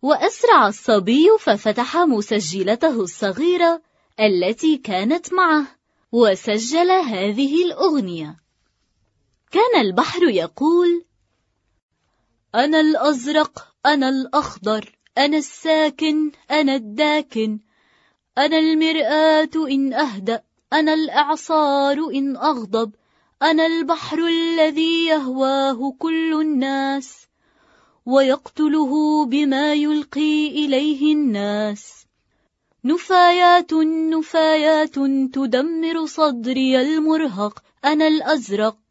وأسرع الصبي ففتح مسجلته الصغيرة التي كانت معه وسجل هذه الأغنية. كان البحر يقول: أنا الأزرق، أنا الأخضر، أنا الساكن، أنا الداكن، أنا المرآة إن أهدأ، أنا الإعصار إن أغضب، أنا البحر الذي يهواه كل الناس ويقتله بما يلقي إليه الناس. نفايات نفايات تدمر صدري المرهق، أنا الأزرق،